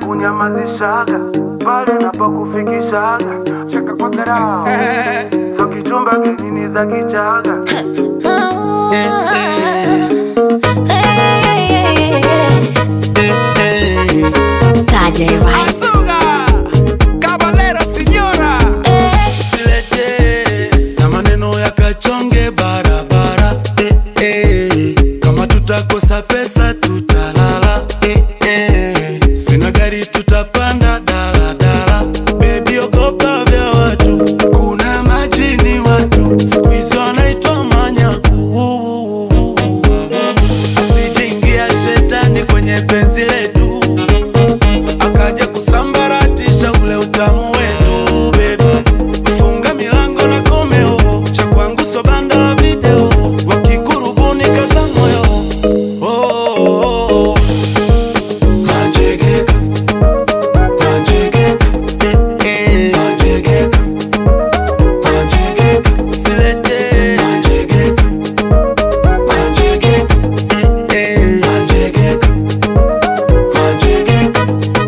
nakunyamazishaga pale napokufikishaga. Cheka kwa dharau so kichumba kinini za kichaga. Azuga, Caballero señora. Silete na maneno ya kachonge barabara. Kama tutakosa pesa tutalala. Sina gari tutapanda daladala. Baby ogopa vya watu, kuna majini watu, siku hizi wanaitwa manyaku. Asijingia shetani kwenye penzi letu, akaja kusambaratisha ule utamu wetu. Baby funga milango na komeo, cha kwangu so banda la video, wakikurubuni kaza moyo. Manjegeka, manjegeka, manjegeka, manjegeka, silete manjegeka, manjegeka, manjegeka, manjegeka.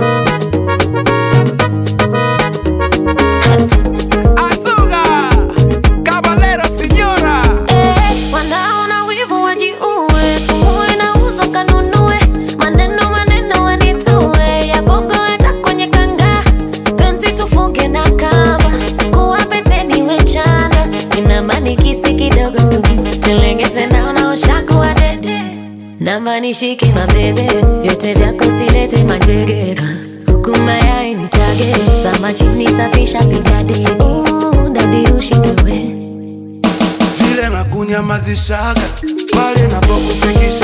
Azuga, Caballero señora. Wanaona wivu wajiue, sumbue na uso kanunue, maneno wanitue, ya bongo hata kwenye kanga, penzi tufunge na kamba, kuwa pete niwe chanda, inamani kisi kidogo tu, nilengeze naona ushaku wa dede, namba nishike mabebe, vyote vyako silete manjegeka, kuku mayai nitage, zama chini safisha pigade, dadi ushindwe we. Vile nakunyamazishaga pale napokufikisha